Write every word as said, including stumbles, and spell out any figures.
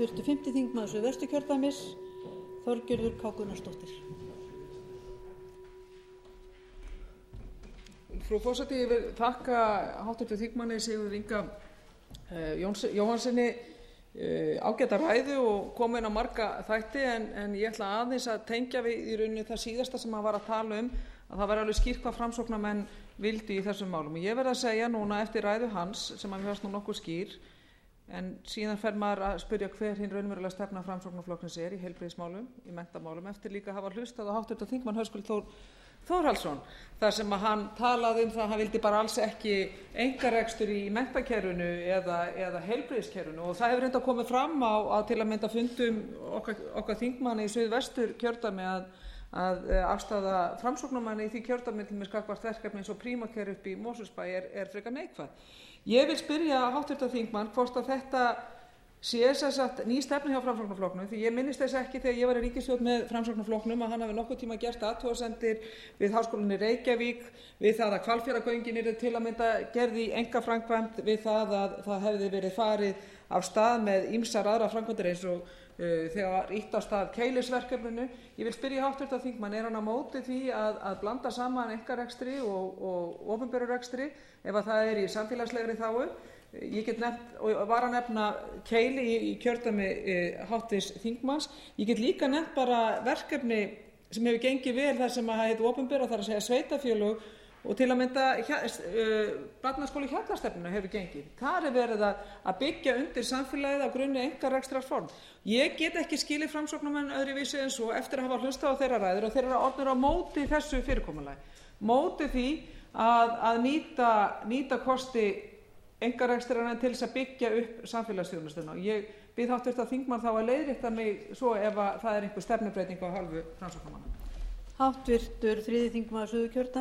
Háttvirtur fimmti þingmaður Suðvesturkjördæmis, Þorgerður K. Gunnarsdóttir. Frú forseti, ég vil þakka háttvirtum þingmanni Sigurði Inga uh, Jóhannssyni uh, ágæta ræðu og koma inn á marga þætti, en, en ég ætla aðeins að tengja við í rauninni það síðasta sem hann var að tala um, að það væri alveg skýrt hvað framsóknarmenn vildu í þessum málum. Ég verð að segja núna eftir ræðu hans, sem að mér fannst nú nokkuð skýr, en síðan fer maður að spyrja hver hinn raunverulega stefna Framsóknarflokksins er í heilbrigðismálum, í menntamálum, eftir líka að hafa hlustað á háttvirtan þingmann Höskuld Þór Þórhallsson, þar sem að hann talaði um það að hann vildi bara alls ekki einkarekstur í menntakerfinu eða, eða heilbrigðiskerfinu, og það hefur reynda komið fram á, á til að mynda fundum okkar, okkar þingmanni í Suðvesturkjördæmi að, að afstaða Framsóknarmanni í því kjördæmi til með skakvart verkefni eins og Prímaker upp í Mosfellsbæ er, er frekar neikvæð. Ég vil spyrja háttvirtan þingmann hvort að þetta sé sem sagt ný stefna hjá Framsóknarflokknum, því ég minnist þess ekki þegar ég var í ríkisstjórn með Framsóknarflokknum að hann hafi nokkuð tíma gert athugasemdir við Háskólann í Reykjavík, við það að Hvalfjarðargöngin yrðu til að mynda gerð í einkaframkvæmd, við það að það hefði verið farið af stað með ýmsar aðrar framkvæmdir eins og uh, þegar ýtt af stað Keilisverkefninu. Ég vil spyrja háttvirtan þingmann, er hann á móti því að, að blanda saman einkarekstri og, og opinberum rekstri ef að það er í samfélagslegri þágu? Ég get nefnt, og var að nefna Keili í, í kjördæmi e, háttvirts þingmanns. Ég get líka nefnt bara verkefni sem hefur gengið vel þar sem að heita opinbera, þar að segja sveitafélög, og til að mynda uh, barnaskóli Hjallastefnuna hefur gengið. Þar er verið að, að byggja undir samfélagið á grunni einkarekstrarform. Ég get ekki skilið Framsóknarmenn öðruvísi en svo eftir að hafa hlustað á þeirra ræður og þeir eru orðnir á móti þessu fyrirkomulagi, móti því að, að nýta, nýta kosti einkarekstrarna til þess að byggja upp samfélagsþjónustuna. Ég bið háttvirtan þingmann þá að leiðrétta mig svo ef að það er einhver stefnubreyting á hálfu Framsóknarmanna. Háttvirtur þriðji þingmaður Suðurkjördæmis